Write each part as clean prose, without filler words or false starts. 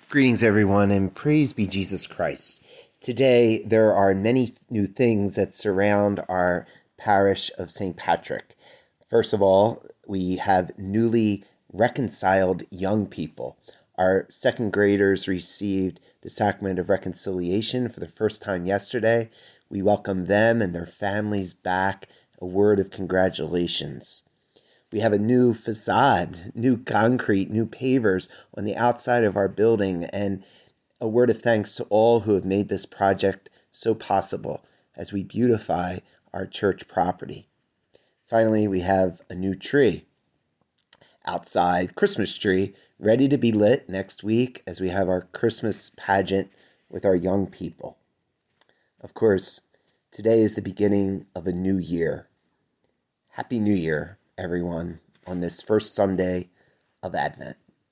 Greetings, everyone, and praise be Jesus Christ. Today, there are many new things that surround our parish of St. Patrick. First of all, we have newly reconciled young people. Our second graders received the sacrament of reconciliation for the first time yesterday. We welcome them and their families back. A word of congratulations. We have a new facade, new concrete, new pavers on the outside of our building, and a word of thanks to all who have made this project so possible as we beautify our church property. Finally, we have a new tree outside, Christmas tree, ready to be lit next week as we have our Christmas pageant with our young people. Of course, today is the beginning of a new year. Happy New Year, everyone, on this first Sunday of Advent.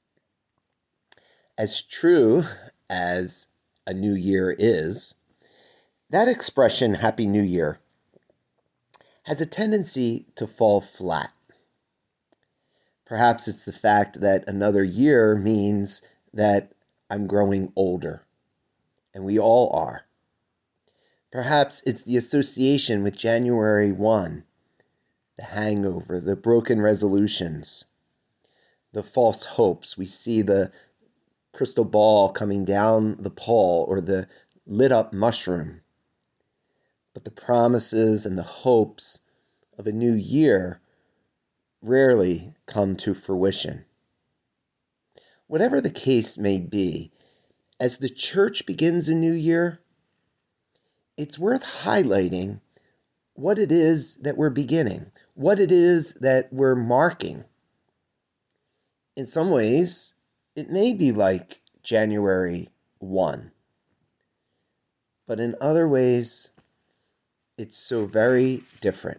As true as a new year is, that expression, Happy New Year, has a tendency to fall flat. Perhaps it's the fact that another year means that I'm growing older, and we all are. Perhaps it's the association with January 1, the hangover, the broken resolutions, the false hopes. We see the crystal ball coming down the pole or the lit up mushroom. But the promises and the hopes of a new year rarely come to fruition. Whatever the case may be, as the church begins a new year, it's worth highlighting what it is that we're beginning, what it is that we're marking. In some ways, it may be like January 1, but in other ways, it's so very different.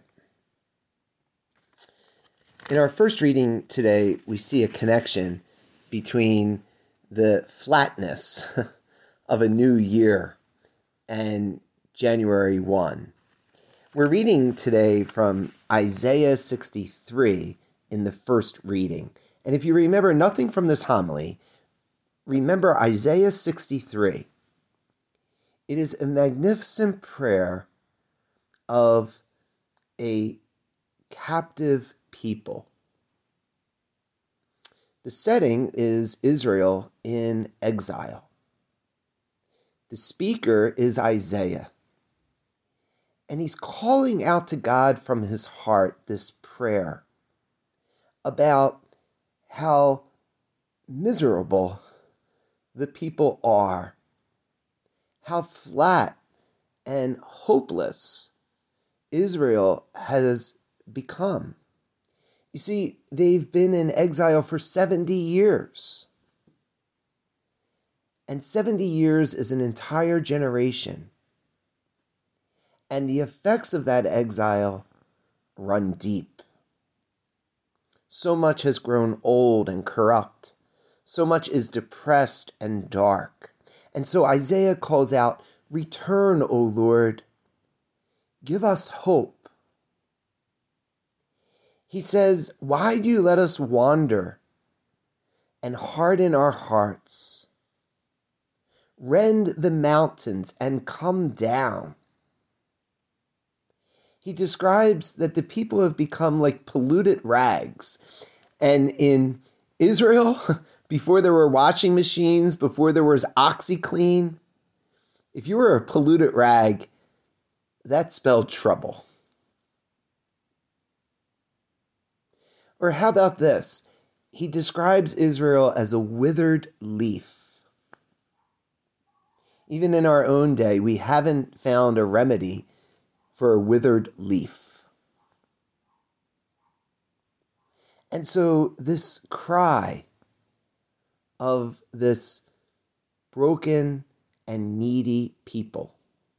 In our first reading today, we see a connection between the flatness of a new year and January 1. We're reading today from Isaiah 63 in the first reading. And if you remember nothing from this homily, remember Isaiah 63. It is a magnificent prayer of a captive people. The setting is Israel in exile. The speaker is Isaiah. And he's calling out to God from his heart this prayer about how miserable the people are, how flat and hopeless Israel has become. You see, they've been in exile for 70 years. And 70 years is an entire generation. And the effects of that exile run deep. So much has grown old and corrupt. So much is depressed and dark. And so Isaiah calls out, "Return, O Lord. Give us hope." He says, "Why do you let us wander and harden our hearts? Rend the mountains and come down." He describes that the people have become like polluted rags. And in Israel, before there were washing machines, before there was OxyClean, if you were a polluted rag, that spelled trouble. Or how about this? He describes Israel as a withered leaf. Even in our own day, we haven't found a remedy for a withered leaf. And so this cry of this broken and needy people,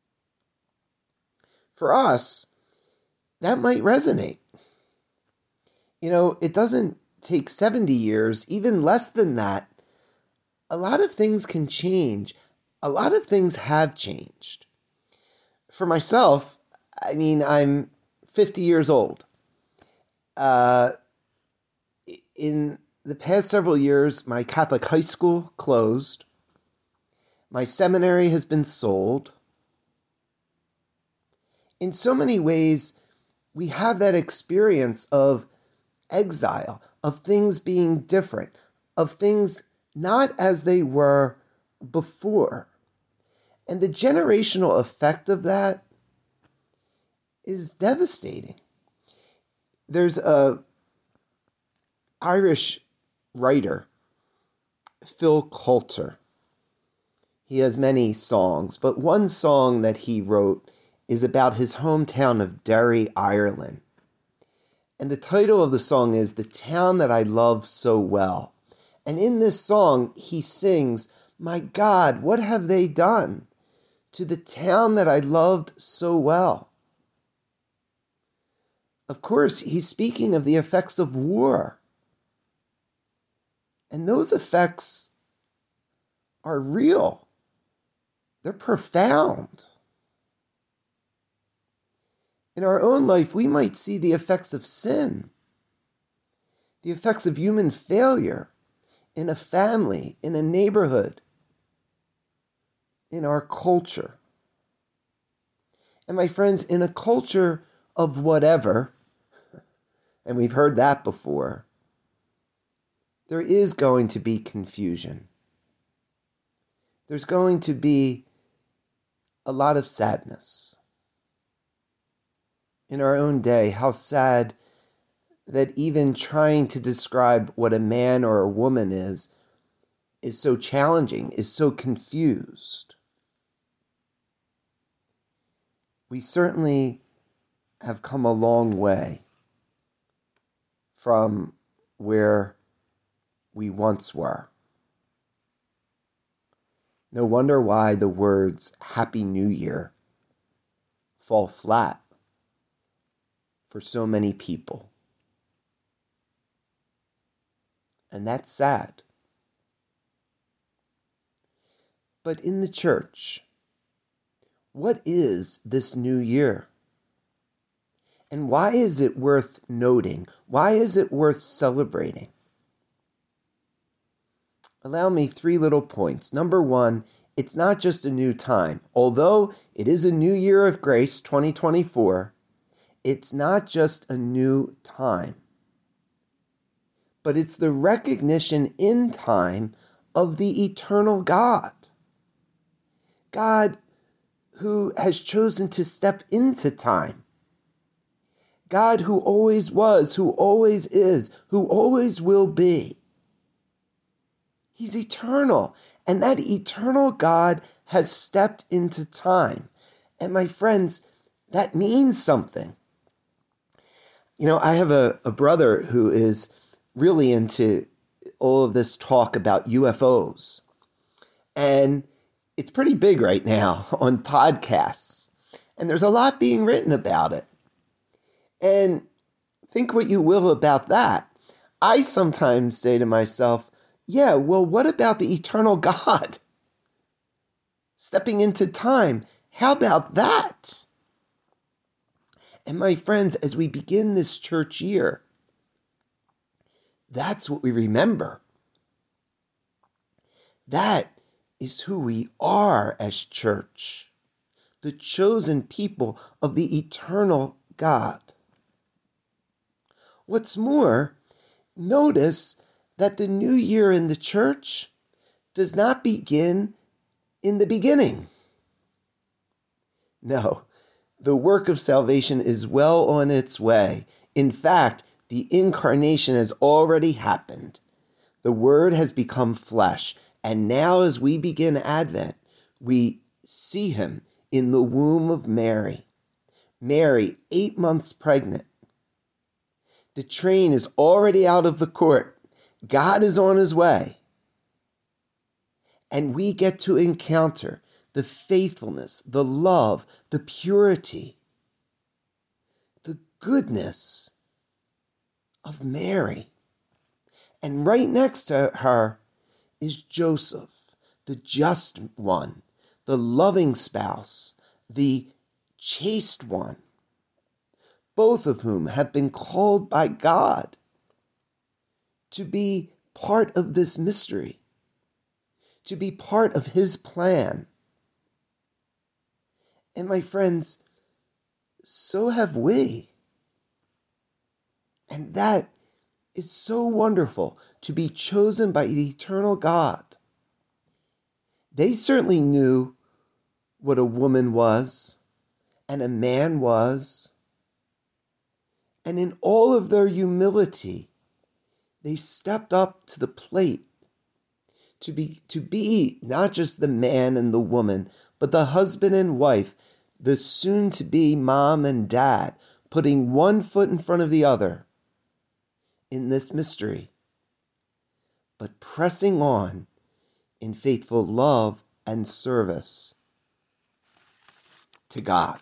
for us, that might resonate. You know, it doesn't take 70 years, even less than that. A lot of things can change. A lot of things have changed. For myself, I mean, I'm 50 years old. In the past several years, my Catholic high school closed. My seminary has been sold. In so many ways, we have that experience of exile, of things being different, of things not as they were before. And the generational effect of that is devastating. There's a Irish writer, Phil Coulter. He has many songs, but one song that he wrote is about his hometown of Derry, Ireland. And the title of the song is "The Town That I Love So Well." And in this song, he sings, "My God, what have they done to the town that I loved so well?" Of course, he's speaking of the effects of war. And those effects are real. They're profound. In our own life, we might see the effects of sin, the effects of human failure in a family, in a neighborhood, in our culture. And my friends, in a culture of whatever, and we've heard that before, there is going to be confusion. There's going to be a lot of sadness. In our own day, how sad that even trying to describe what a man or a woman is so challenging, is so confused. We certainly have come a long way from where we once were. No wonder why the words Happy New Year fall flat for so many people. And that's sad. But in the church, what is this new year? And why is it worth noting? Why is it worth celebrating? Allow me 3 little points. Number 1, it's not just a new time. Although it is a new year of grace, 2024, it's not just a new time, but it's the recognition in time of the eternal God. God who has chosen to step into time. God who always was, who always is, who always will be. He's eternal, and that eternal God has stepped into time. And my friends, that means something. You know, I have a brother who is really into all of this talk about UFOs. And it's pretty big right now on podcasts. And there's a lot being written about it. And think what you will about that. I sometimes say to myself, yeah, well, what about the eternal God stepping into time? How about that? And my friends, as we begin this church year, that's what we remember. That is who we are as church, the chosen people of the eternal God. What's more, notice that the new year in the church does not begin in the beginning. No, the work of salvation is well on its way. In fact, the incarnation has already happened. The Word has become flesh. And now as we begin Advent, we see him in the womb of Mary. Mary, 8 months pregnant. The train is already out of the court. God is on his way. And we get to encounter the faithfulness, the love, the purity, the goodness of Mary. And right next to her is Joseph, the just one, the loving spouse, the chaste one, both of whom have been called by God to be part of this mystery, to be part of his plan. And my friends, so have we. And that is so wonderful, to be chosen by the eternal God. They certainly knew what a woman was and a man was. And in all of their humility, they stepped up to the plate to be not just the man and the woman, but the husband and wife, the soon-to-be mom and dad, putting one foot in front of the other in this mystery, but pressing on in faithful love and service to God.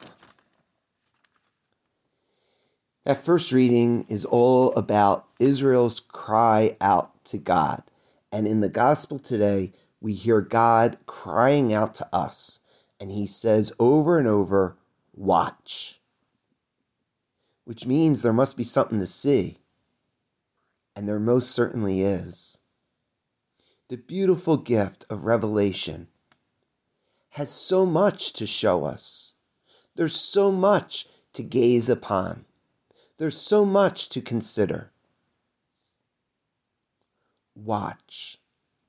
That first reading is all about Israel's cry out to God. And in the gospel today, we hear God crying out to us. And he says over and over, watch. Which means there must be something to see. And there most certainly is. The beautiful gift of Revelation has so much to show us. There's so much to gaze upon. There's so much to consider. Watch.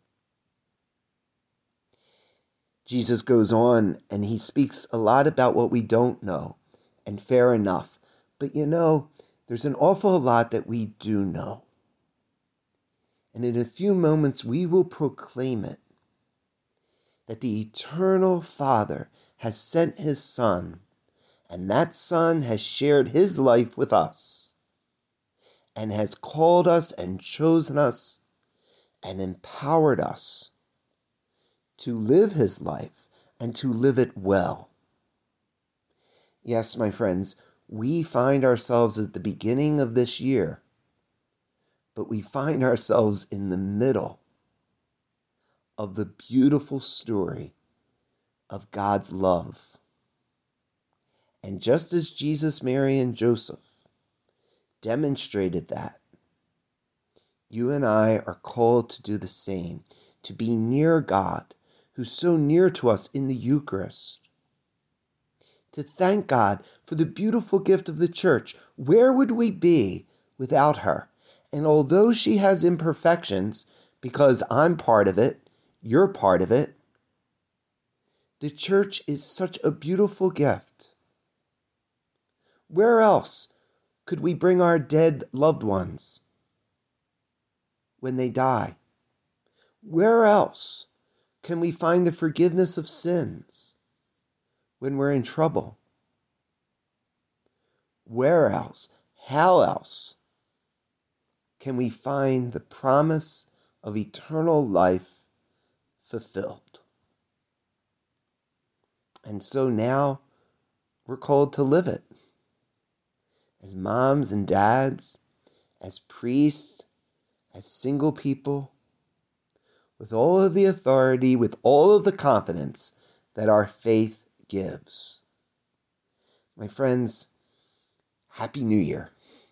Jesus goes on and he speaks a lot about what we don't know, and fair enough. But there's an awful lot that we do know. And in a few moments we will proclaim it, that the eternal Father has sent his Son, and that Son has shared his life with us, and has called us and chosen us and empowered us to live his life and to live it well. Yes, my friends, we find ourselves at the beginning of this year, but we find ourselves in the middle of the beautiful story of God's love. And just as Jesus, Mary, and Joseph demonstrated that, you and I are called to do the same, to be near God, who's so near to us in the Eucharist. To thank God for the beautiful gift of the church. Where would we be without her? And although she has imperfections, because I'm part of it, you're part of it, the church is such a beautiful gift. Where else could we bring our dead loved ones when they die? Where else can we find the forgiveness of sins when we're in trouble? Where else, how else can we find the promise of eternal life fulfilled? And so now we're called to live it. As moms and dads, as priests, as single people, with all of the authority, with all of the confidence that our faith gives. My friends, Happy New Year.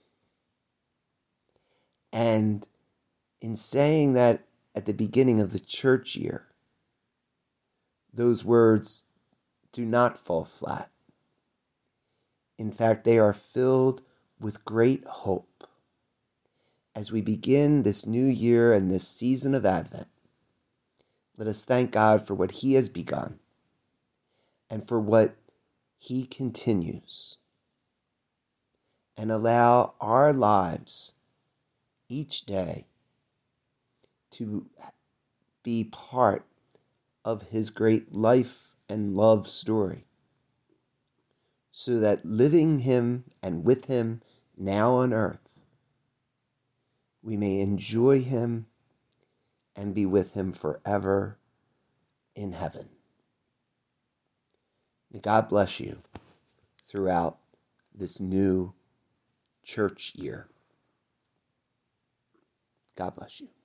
And in saying that at the beginning of the church year, those words do not fall flat. In fact, they are filled with great hope. As we begin this new year and this season of Advent, let us thank God for what he has begun and for what he continues, and allow our lives each day to be part of his great life and love story, so that living him and with him now on earth, we may enjoy him and be with him forever in heaven. May God bless you throughout this new church year. God bless you.